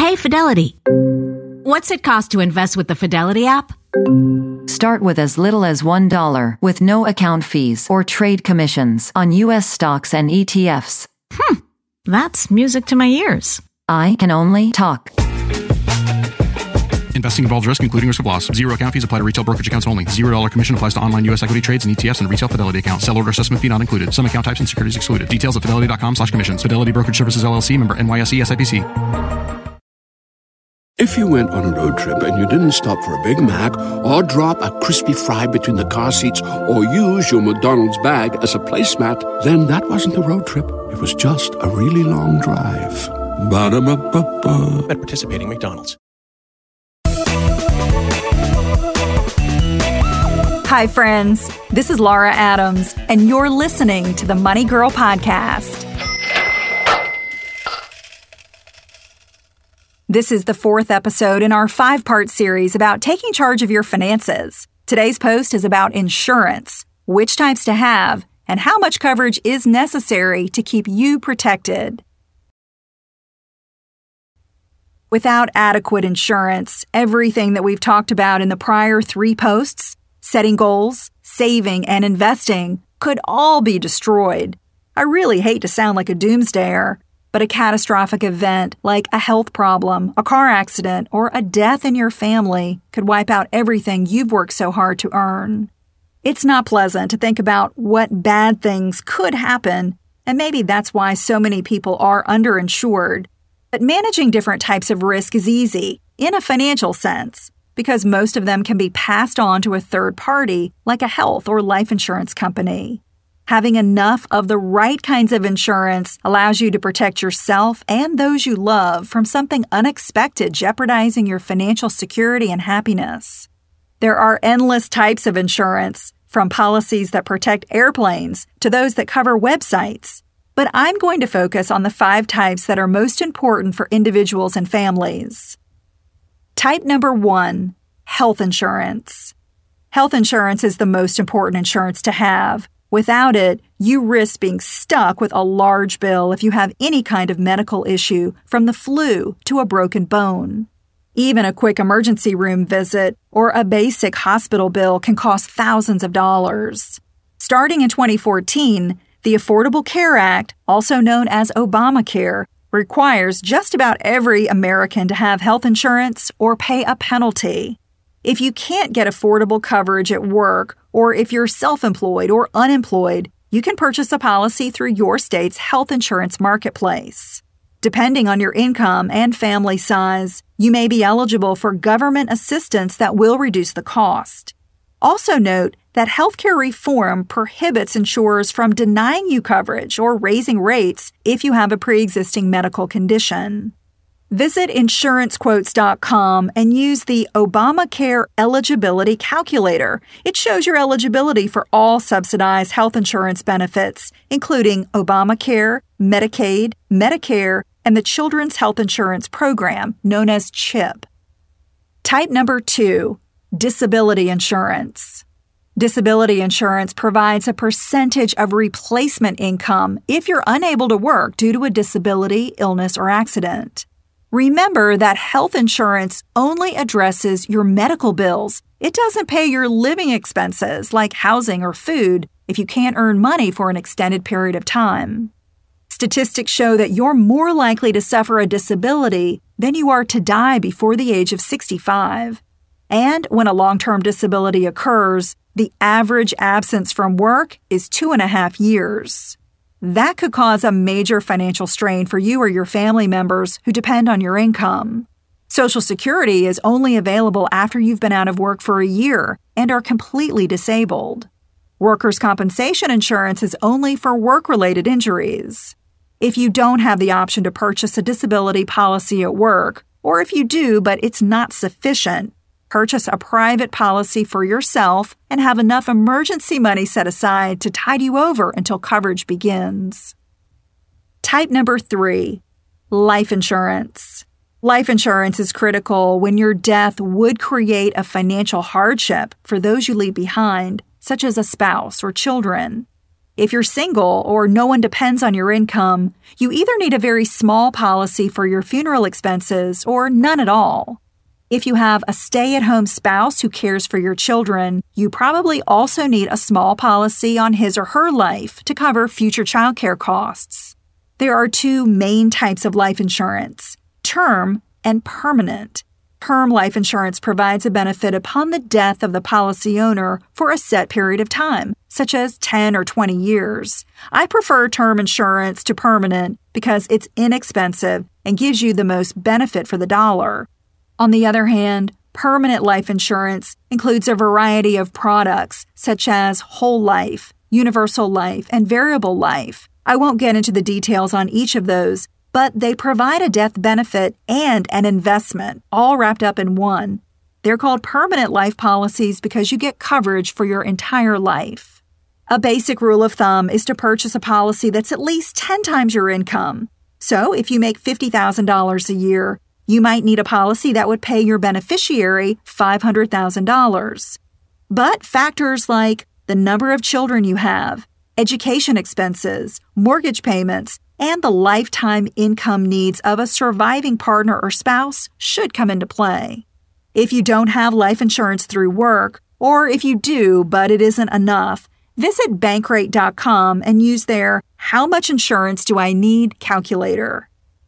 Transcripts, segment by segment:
Hey, Fidelity. What's it cost to invest with the Fidelity app? Start with as little as $1 with no account fees or trade commissions on U.S. stocks and ETFs. That's music to my ears. I can only talk. Investing involves risk, including risk of loss. Zero account fees apply to retail brokerage accounts only. $0 commission applies to online U.S. equity trades and ETFs and retail Fidelity accounts. Sell order assessment fee not included. Some account types and securities excluded. Details at fidelity.com/commissions. Fidelity Brokerage Services, LLC, member NYSE SIPC. If you went on a road trip and you didn't stop for a Big Mac or drop a crispy fry between the car seats or use your McDonald's bag as a placemat, then that wasn't a road trip. It was just a really long drive. Ba-da-ba-ba-ba. At participating McDonald's. Hi, friends. This is Laura Adams, and you're listening to the Money Girl Podcast. This is the 4th episode in our 5-part series about taking charge of your finances. Today's post is about insurance, which types to have, and how much coverage is necessary to keep you protected. Without adequate insurance, everything that we've talked about in the prior 3 posts, setting goals, saving, and investing, could all be destroyed. I really hate to sound like a doomsdayer, but a catastrophic event like a health problem, a car accident, or a death in your family could wipe out everything you've worked so hard to earn. It's not pleasant to think about what bad things could happen, and maybe that's why so many people are underinsured. But managing different types of risk is easy, in a financial sense, because most of them can be passed on to a third party, like a health or life insurance company. Having enough of the right kinds of insurance allows you to protect yourself and those you love from something unexpected jeopardizing your financial security and happiness. There are endless types of insurance, from policies that protect airplanes to those that cover websites. But I'm going to focus on the 5 types that are most important for individuals and families. Type number 1, health insurance. Health insurance is the most important insurance to have. Without it, you risk being stuck with a large bill if you have any kind of medical issue, from the flu to a broken bone. Even a quick emergency room visit or a basic hospital bill can cost thousands of dollars. Starting in 2014, the Affordable Care Act, also known as Obamacare, requires just about every American to have health insurance or pay a penalty. If you can't get affordable coverage at work, or if you're self-employed or unemployed, you can purchase a policy through your state's health insurance marketplace. Depending on your income and family size, you may be eligible for government assistance that will reduce the cost. Also note that healthcare reform prohibits insurers from denying you coverage or raising rates if you have a pre-existing medical condition. Visit insurancequotes.com and use the Obamacare Eligibility Calculator. It shows your eligibility for all subsidized health insurance benefits, including Obamacare, Medicaid, Medicare, and the Children's Health Insurance Program, known as CHIP. Type number 2, disability insurance. Disability insurance provides a percentage of replacement income if you're unable to work due to a disability, illness, or accident. Remember that health insurance only addresses your medical bills. It doesn't pay your living expenses like housing or food if you can't earn money for an extended period of time. Statistics show that you're more likely to suffer a disability than you are to die before the age of 65. And when a long-term disability occurs, the average absence from work is 2.5 years. That could cause a major financial strain for you or your family members who depend on your income. Social Security is only available after you've been out of work for a year and are completely disabled. Workers' compensation insurance is only for work-related injuries. If you don't have the option to purchase a disability policy at work, or if you do but it's not sufficient, purchase a private policy for yourself and have enough emergency money set aside to tide you over until coverage begins. Type number 3, life insurance. Life insurance is critical when your death would create a financial hardship for those you leave behind, such as a spouse or children. If you're single or no one depends on your income, you either need a very small policy for your funeral expenses or none at all. If you have a stay-at-home spouse who cares for your children, you probably also need a small policy on his or her life to cover future childcare costs. There are two main types of life insurance: term and permanent. Term life insurance provides a benefit upon the death of the policy owner for a set period of time, such as 10 or 20 years. I prefer term insurance to permanent because it's inexpensive and gives you the most benefit for the dollar. On the other hand, permanent life insurance includes a variety of products such as whole life, universal life, and variable life. I won't get into the details on each of those, but they provide a death benefit and an investment, all wrapped up in one. They're called permanent life policies because you get coverage for your entire life. A basic rule of thumb is to purchase a policy that's at least 10 times your income. So if you make $50,000 a year, you might need a policy that would pay your beneficiary $500,000. But factors like the number of children you have, education expenses, mortgage payments, and the lifetime income needs of a surviving partner or spouse should come into play. If you don't have life insurance through work, or if you do but it isn't enough, visit Bankrate.com and use their "How much insurance do I need?" calculator.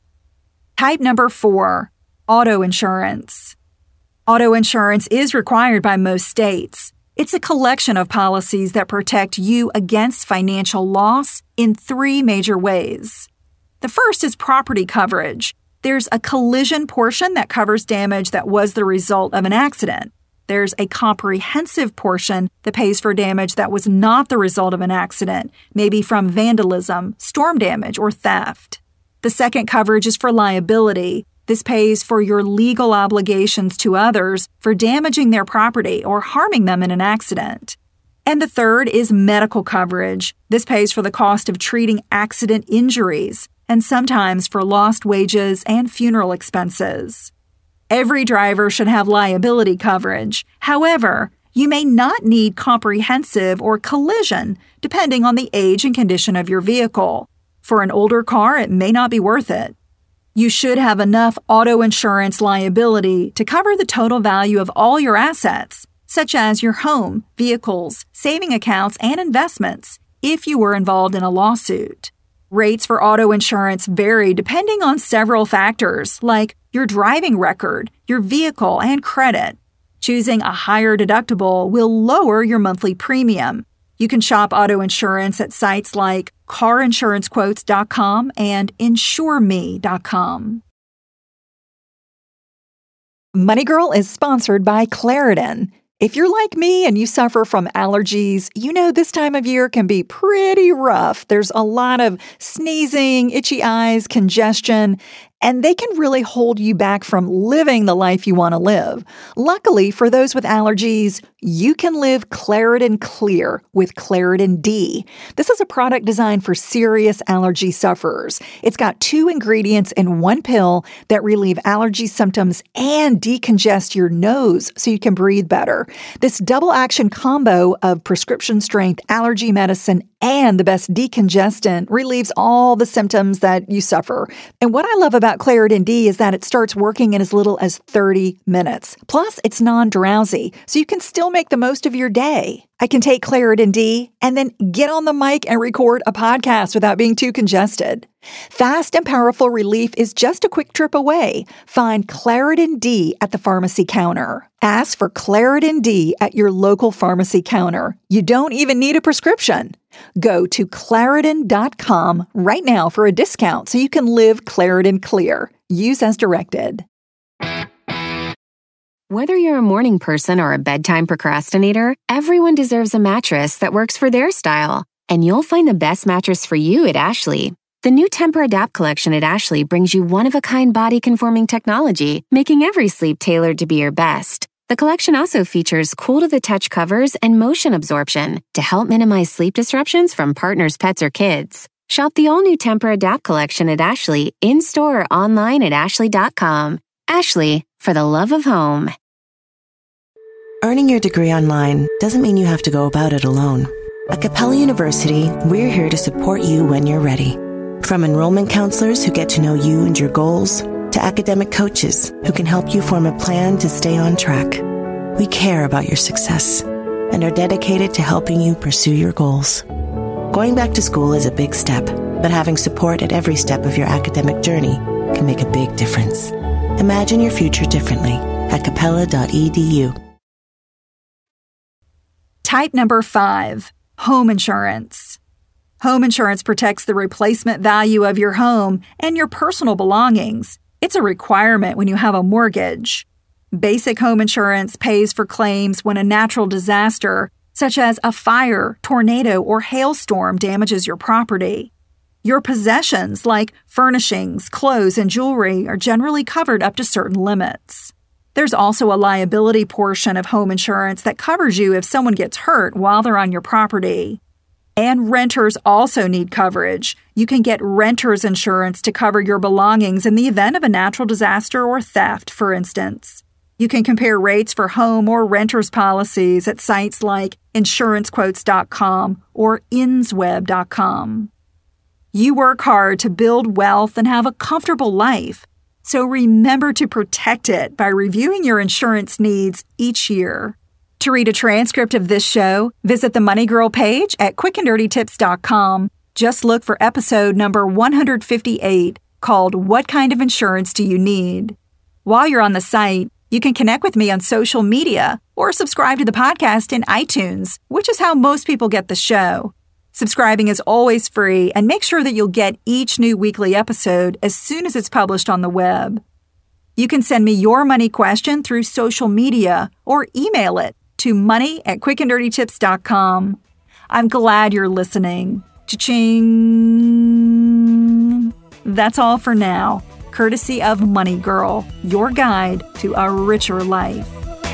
Type number 4, auto insurance. Auto insurance is required by most states. It's a collection of policies that protect you against financial loss in 3 major ways. The first is property coverage. There's a collision portion that covers damage that was the result of an accident. There's a comprehensive portion that pays for damage that was not the result of an accident, maybe from vandalism, storm damage, or theft. The second coverage is for liability. This pays for your legal obligations to others for damaging their property or harming them in an accident. And the third is medical coverage. This pays for the cost of treating accident injuries and sometimes for lost wages and funeral expenses. Every driver should have liability coverage. However, you may not need comprehensive or collision depending on the age and condition of your vehicle. For an older car, it may not be worth it. You should have enough auto insurance liability to cover the total value of all your assets, such as your home, vehicles, saving accounts, and investments, if you were involved in a lawsuit. Rates for auto insurance vary depending on several factors, like your driving record, your vehicle, and credit. Choosing a higher deductible will lower your monthly premium. You can shop auto insurance at sites like CarInsuranceQuotes.com and InsureMe.com. Money Girl is sponsored by Claritin. If you're like me and you suffer from allergies, you know this time of year can be pretty rough. There's a lot of sneezing, itchy eyes, congestion, and they can really hold you back from living the life you want to live. Luckily, for those with allergies, you can live Claritin Clear with Claritin D. This is a product designed for serious allergy sufferers. It's got 2 ingredients in 1 pill that relieve allergy symptoms and decongest your nose so you can breathe better. This double-action combo of prescription-strength allergy medicine and the best decongestant relieves all the symptoms that you suffer. And what I love about Claritin D is that it starts working in as little as 30 minutes. Plus, it's non-drowsy, so you can still make the most of your day. I can take Claritin D and then get on the mic and record a podcast without being too congested. Fast and powerful relief is just a quick trip away. Find Claritin D at the pharmacy counter. Ask for Claritin D at your local pharmacy counter. You don't even need a prescription. Go to Claritin.com right now for a discount so you can live Claritin Clear. Use as directed. Whether you're a morning person or a bedtime procrastinator, everyone deserves a mattress that works for their style. And you'll find the best mattress for you at Ashley. The new Tempur-Adapt collection at Ashley brings you one-of-a-kind body-conforming technology, making every sleep tailored to be your best. The collection also features cool-to-the-touch covers and motion absorption to help minimize sleep disruptions from partners, pets, or kids. Shop the all-new Tempur-Adapt collection at Ashley, in-store or online at ashley.com. Ashley, for the love of home. Earning your degree online doesn't mean you have to go about it alone. At Capella University, we're here to support you when you're ready. From enrollment counselors who get to know you and your goals, to academic coaches who can help you form a plan to stay on track. We care about your success and are dedicated to helping you pursue your goals. Going back to school is a big step, but having support at every step of your academic journey can make a big difference. Imagine your future differently at capella.edu. Type number 5, home insurance. Home insurance protects the replacement value of your home and your personal belongings. It's a requirement when you have a mortgage. Basic home insurance pays for claims when a natural disaster, such as a fire, tornado, or hailstorm, damages your property. Your possessions, like furnishings, clothes, and jewelry, are generally covered up to certain limits. There's also a liability portion of home insurance that covers you if someone gets hurt while they're on your property. And renters also need coverage. You can get renter's insurance to cover your belongings in the event of a natural disaster or theft, for instance. You can compare rates for home or renter's policies at sites like insurancequotes.com or insweb.com. You work hard to build wealth and have a comfortable life, so remember to protect it by reviewing your insurance needs each year. To read a transcript of this show, visit the Money Girl page at quickanddirtytips.com. Just look for episode number 158 called What Kind of Insurance Do You Need? While you're on the site, you can connect with me on social media or subscribe to the podcast in iTunes, which is how most people get the show. Subscribing is always free, and make sure that you'll get each new weekly episode as soon as it's published on the web. You can send me your money question through social media or email it to money@quickanddirtytips.com. I'm glad you're listening. Cha-ching! That's all for now, courtesy of Money Girl, your guide to a richer life.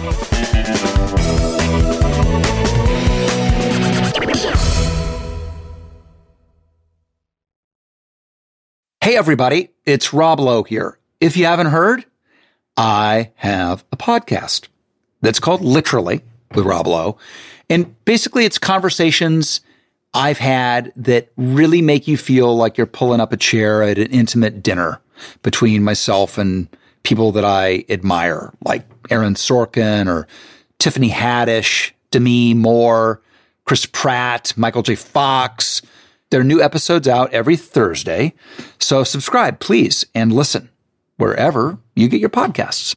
Hey everybody, it's Rob Lowe here. If you haven't heard, I have a podcast that's called Literally with Rob Lowe. And basically it's conversations I've had that really make you feel like you're pulling up a chair at an intimate dinner between myself and people that I admire, like Aaron Sorkin or Tiffany Haddish, Demi Moore, Chris Pratt, Michael J. Fox. There are new episodes out every Thursday. So subscribe, please, and listen wherever you get your podcasts.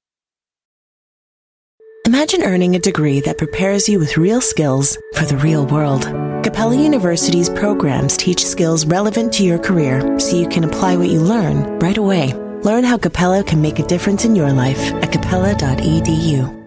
Imagine earning a degree that prepares you with real skills for the real world. Capella University's programs teach skills relevant to your career so you can apply what you learn right away. Learn how Capella can make a difference in your life at capella.edu.